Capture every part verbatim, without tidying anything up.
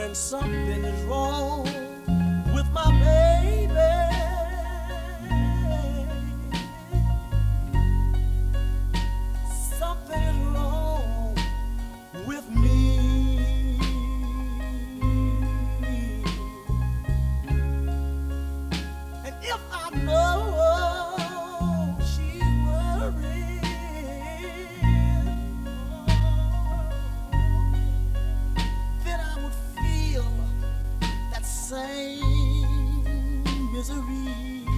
when something is wrong with my baby. Something is wrong with me. And if I know she's worried, then I would feel that same misery.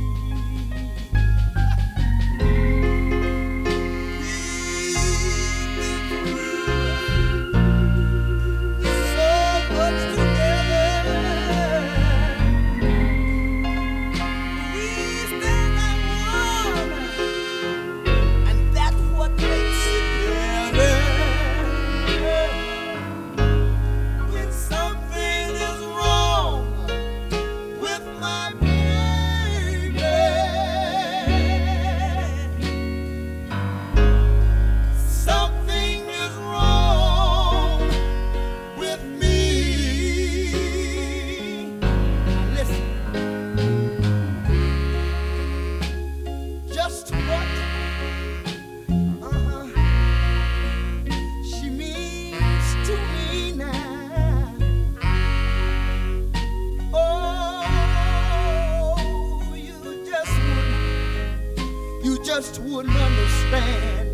Just what uh-huh, she means to me now. Oh, you just wouldn't, you just wouldn't understand.